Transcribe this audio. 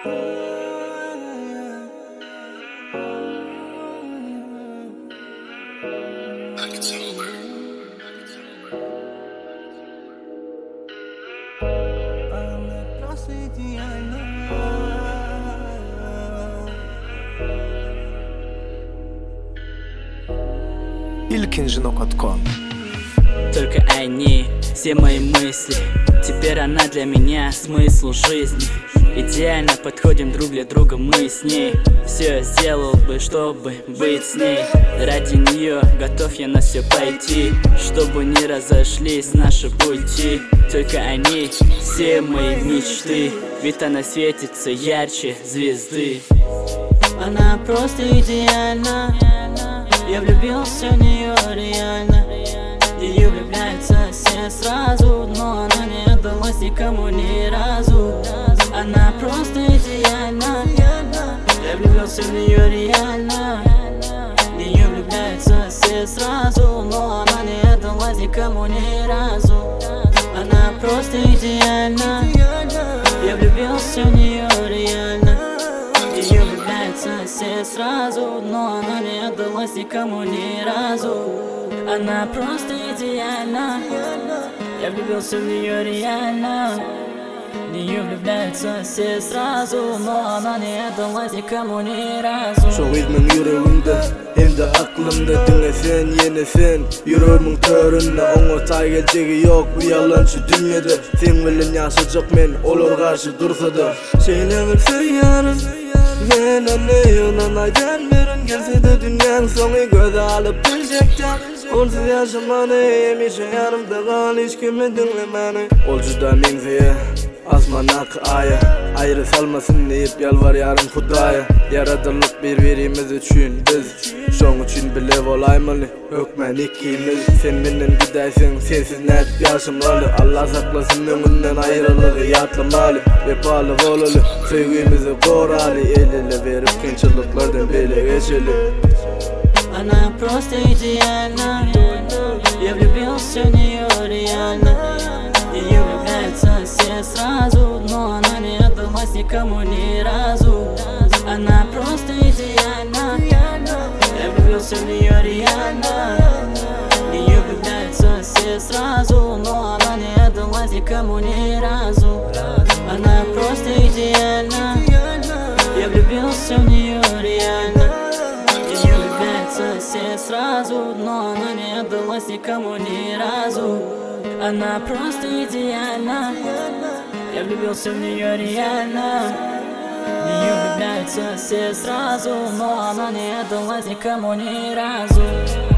Ilkinjino.com. Только они, все мои мысли. Теперь она для меня смысл жизни. Идеально подходим друг для друга мы с ней. Все я сделал бы, чтобы быть с ней. Ради нее готов я на все пойти, чтобы не разошлись наши пути. Только они, все мои мечты. Ведь она светится ярче звезды. Она просто идеальна. Я влюбился в нее реально. Ее влюбляются все сразу, но она не отдалась никому ни разу. Она просто идеальна. Я влюбился в нее реально. Ее влюбляются все сразу, но она не отдалась никому ни разу. Она просто идеальна. Я влюбился в нее реально. Ее влюбляются все сразу, но она не отдалась никому ни разу. Она просто идеальна. Я влюбился в нее реально. В нее влюбляются все сразу, но она не отдалась никому ни разу. Çok ilmin yüreğimde, hem de aklımda. Dinlesen yeni sen, yüreğimin töründe. Ona tay geleceği yok bu yalancı dünyada. Sen bilen yaşayacak men, olur karşı dursa da. Şeylemir feyyarım, men anlayılan aydan merin. Gelse de dünyanın sonu göze alıp bilecekten. Olsuz yaşamanı, yemişe yanımda kal, hiç kimi dinlemeni. Olcu da menziye, azmanak aya. Ayrı salmasın deyip yalvarıyorum Hudaya. Yaratılıp birbirimiz için biz. Şoň üçün bile olaymalı, hökmen ikimiz. Sen menden gidaysen, sensiz nädip yaşamalı. Allah saklasın öňünden ayrılığı yatlamalı. Vefalı bolalı, sevgimizi koralı. El ele verip kynçylyklardan bele geçeli. Она просто идеальна. Я влюбился в нее реально. Ее влюбляются все сразу, но она не отдалась никому ни разу. Она просто идеальна. Я влюбился в нее реально. Ее влюбляются все сразу, но она не отдалась никому ни разу. Она просто идеальна. Я влюбился в нее реально. Ее влюбляются все сразу, но она не отдалась никому ни разу. Она просто идеальна. Я влюбился в нее реально. В нее влюбляются все сразу, но она не отдалась никому ни разу.